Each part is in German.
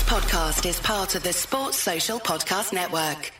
podcast is part of the Sports Social Podcast Network.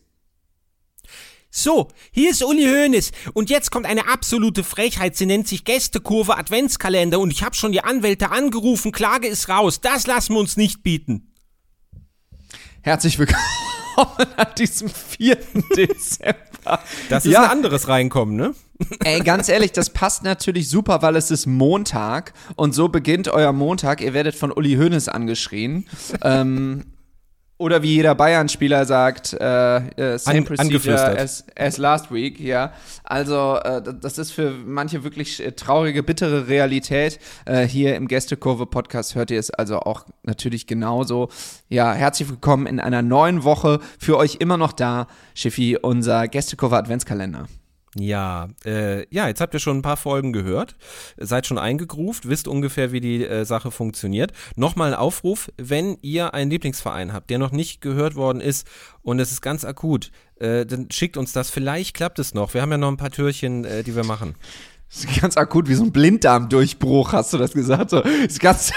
So, hier ist Uli Hoeneß und jetzt kommt eine absolute Frechheit. Sie nennt sich Gästekurve Adventskalender und ich habe schon die Anwälte angerufen. Klage ist raus. Das lassen wir uns nicht bieten. Herzlich willkommen an diesem 4. Dezember. Das ist ein anderes Reinkommen, ne? Ey, ganz ehrlich, das passt natürlich super, weil es ist Montag und so beginnt euer Montag. Ihr werdet von Uli Hoeneß angeschrien. Oder wie jeder Bayern-Spieler sagt, same procedure as last week, ja. Also, das ist für manche wirklich traurige, bittere Realität. Hier im Gästekurve-Podcast hört ihr es also auch natürlich genauso. Ja, herzlich willkommen in einer neuen Woche. Für euch immer noch da, Schiffi, unser Gästekurve-Adventskalender. Ja, jetzt habt ihr schon ein paar Folgen gehört, seid schon eingegruft, wisst ungefähr, wie die Sache funktioniert. Nochmal ein Aufruf, wenn ihr einen Lieblingsverein habt, der noch nicht gehört worden ist und es ist ganz akut, dann schickt uns das, vielleicht klappt es noch. Wir haben ja noch ein paar Türchen, die wir machen. Das ist ganz akut, wie so ein Blinddarmdurchbruch, hast du das gesagt? So, das ist ganz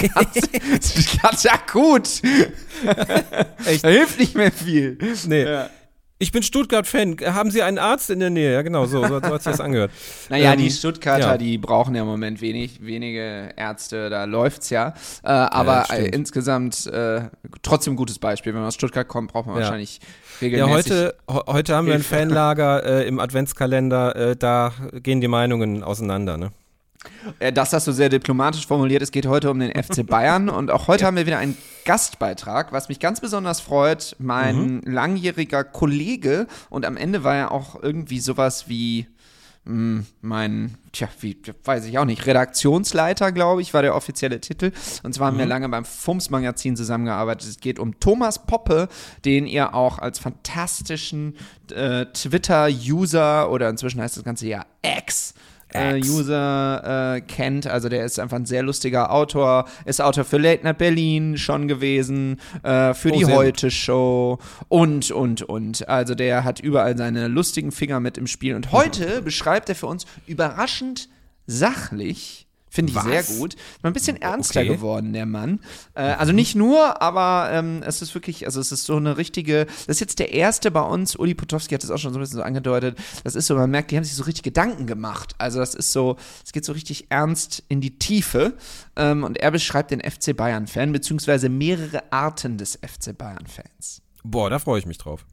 akut. Echt? Da hilft nicht mehr viel. Nee. Ja. Ich bin Stuttgart-Fan. Haben Sie einen Arzt in der Nähe? Ja, genau, so hat sich das angehört. Naja, die Stuttgarter, die brauchen ja im Moment wenige Ärzte, da läuft's ja. Aber insgesamt trotzdem ein gutes Beispiel. Wenn man aus Stuttgart kommt, braucht man wahrscheinlich regelmäßig. Ja, heute haben wir ein Fanlager im Adventskalender, da gehen die Meinungen auseinander, ne? Das hast du sehr diplomatisch formuliert. Es geht heute um den FC Bayern und auch heute haben wir wieder einen Gastbeitrag, was mich ganz besonders freut. Mein langjähriger Kollege und am Ende war er auch irgendwie sowas wie weiß ich auch nicht, Redaktionsleiter, glaube ich, war der offizielle Titel. Und zwar haben wir lange beim FUMS-Magazin zusammengearbeitet. Es geht um Thomas Poppe, den ihr auch als fantastischen Twitter-User oder inzwischen heißt das Ganze ja User kennt, also der ist einfach ein sehr lustiger Autor, ist Autor für Late Night Berlin schon gewesen, für die Heute-Show und. Also der hat überall seine lustigen Finger mit im Spiel und heute beschreibt er für uns überraschend sachlich, finde ich sehr gut. Ist mal ein bisschen ernster geworden, der Mann. Also nicht nur, aber es ist wirklich, also es ist so eine richtige, das ist jetzt der erste bei uns, Uli Potowski hat das auch schon so ein bisschen so angedeutet, das ist so, man merkt, die haben sich so richtig Gedanken gemacht. Also das ist so, es geht so richtig ernst in die Tiefe und er beschreibt den FC Bayern-Fan, beziehungsweise mehrere Arten des FC Bayern-Fans. Boah, da freue ich mich drauf.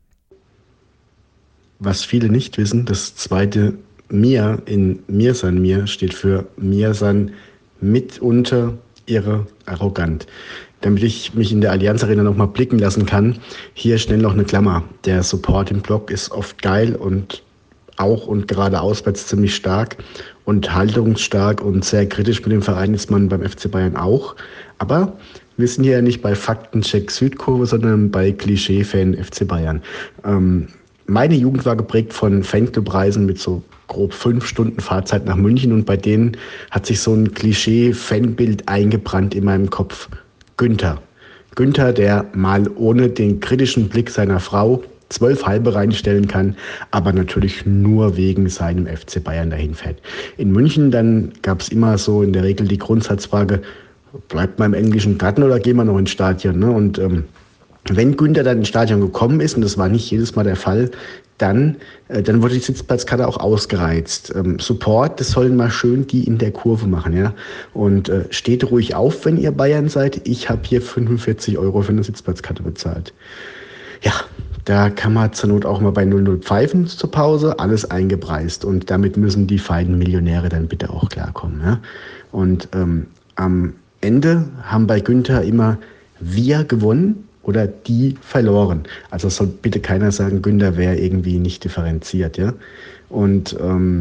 Was viele nicht wissen, das zweite Mir in Mir sein Mir steht für Mir sein mitunter irre arrogant. Damit ich mich in der Allianz Arena nochmal blicken lassen kann, hier schnell noch eine Klammer. Der Support im Block ist oft geil und auch und gerade auswärts ziemlich stark und haltungsstark und sehr kritisch mit dem Verein ist man beim FC Bayern auch. Aber wir sind hier ja nicht bei Faktencheck Südkurve, sondern bei Klischee-Fan FC Bayern. Meine Jugend war geprägt von Fanclub-Reisen mit so grob 5 Stunden Fahrzeit nach München und bei denen hat sich so ein Klischee-Fanbild eingebrannt in meinem Kopf. Günther, der mal ohne den kritischen Blick seiner Frau 12 Halbe reinstellen kann, aber natürlich nur wegen seinem FC Bayern dahin fährt. In München dann gab es immer so in der Regel die Grundsatzfrage, bleibt man im englischen Garten oder gehen wir noch ins Stadion? Ne? Und wenn Günther dann ins Stadion gekommen ist, und das war nicht jedes Mal der Fall, dann wurde die Sitzplatzkarte auch ausgereizt. Support, das sollen mal schön die in der Kurve machen, ja. Und steht ruhig auf, wenn ihr Bayern seid. Ich habe hier 45 € für eine Sitzplatzkarte bezahlt. Ja, da kann man zur Not auch mal bei 0-0 pfeifen zur Pause, alles eingepreist. Und damit müssen die feinen Millionäre dann bitte auch klarkommen, ja. Und am Ende haben bei Günther immer wir gewonnen oder die verloren. Also soll bitte keiner sagen, Günther wäre irgendwie nicht differenziert, ja. Und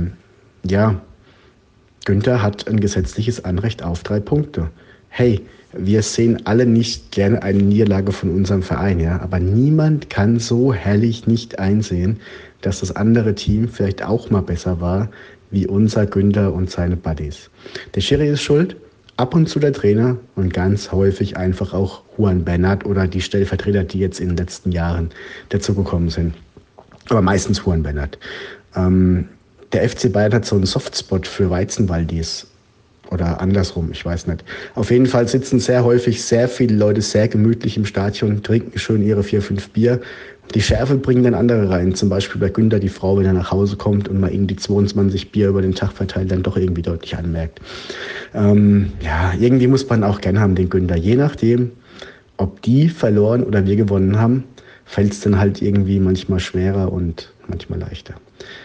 Günther hat ein gesetzliches Anrecht auf 3 Punkte. Hey, wir sehen alle nicht gerne eine Niederlage von unserem Verein, ja. Aber niemand kann so herrlich nicht einsehen, dass das andere Team vielleicht auch mal besser war, wie unser Günther und seine Buddies. Der Schiri ist schuld, ab und zu der Trainer und ganz häufig einfach auch Juan Bernat oder die Stellvertreter, die jetzt in den letzten Jahren dazugekommen sind. Aber meistens Juan Bernat. Der FC Bayern hat so einen Softspot für Weizenwaldis. Oder andersrum, ich weiß nicht. Auf jeden Fall sitzen sehr häufig sehr viele Leute sehr gemütlich im Stadion, trinken schön ihre 4, 5 Bier. Die Schärfe bringen dann andere rein. Zum Beispiel bei Günther, die Frau, wenn er nach Hause kommt und mal irgendwie 22 Bier über den Tag verteilt, dann doch irgendwie deutlich anmerkt. Irgendwie muss man auch gern haben, den Günther. Je nachdem, ob die verloren oder wir gewonnen haben, fällt es dann halt irgendwie manchmal schwerer und manchmal leichter.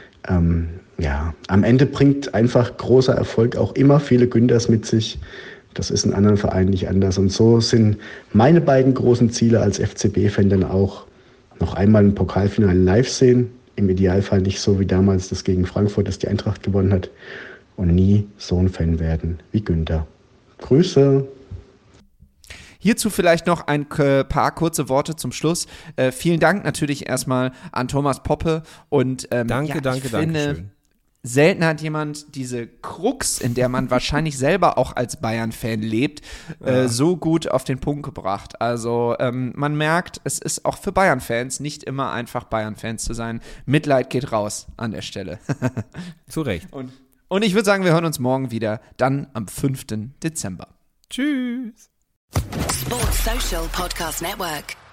Am Ende bringt einfach großer Erfolg auch immer viele Günthers mit sich. Das ist in anderen Vereinen nicht anders. Und so sind meine beiden großen Ziele als FCB-Fan dann auch noch einmal ein Pokalfinale live sehen. Im Idealfall nicht so wie damals das gegen Frankfurt, das die Eintracht gewonnen hat. Und nie so ein Fan werden wie Günther. Grüße! Hierzu vielleicht noch ein paar kurze Worte zum Schluss. Vielen Dank natürlich erstmal an Thomas Poppe. Und Danke schön. Selten hat jemand diese Krux, in der man wahrscheinlich selber auch als Bayern-Fan lebt, so gut auf den Punkt gebracht. Also man merkt, es ist auch für Bayern-Fans nicht immer einfach, Bayern-Fans zu sein. Mitleid geht raus an der Stelle. Zu Recht. Und ich würde sagen, wir hören uns morgen wieder, dann am 5. Dezember. Tschüss. Sports Social Podcast Network.